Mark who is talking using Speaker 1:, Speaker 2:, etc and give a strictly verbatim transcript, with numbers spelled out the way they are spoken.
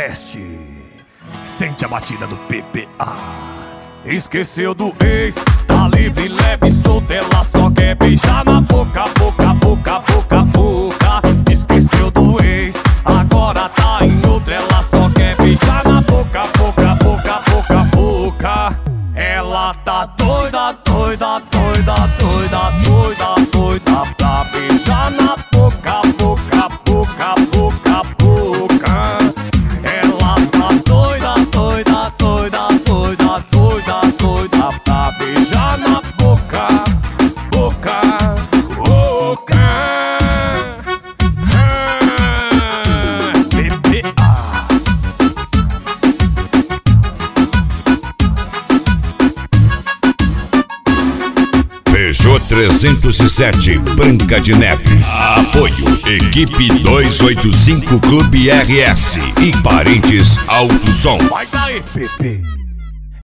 Speaker 1: Nordeste. Sente a batida do P P A. Esqueceu do ex, tá livre, leve, solta, ela só quer beijar na boca, boca, boca, boca, boca. Esqueceu do ex, agora tá em outra, ela só quer beijar na boca, boca, boca, boca, boca. Ela tá doida, doida, doida, doida, doida, doida pra beijar na boca, boca, boca, boca, boca. Ela tá doida, doida, doida, doida, doida, doida pra beijar na boca, boca, boca. P P A.
Speaker 2: Peugeot trezentos e sete, Branca de Neve. Apoio Equipe duzentos e oitenta e cinco Clube R S e Parentes Alto Som.
Speaker 1: Vai daí, P P.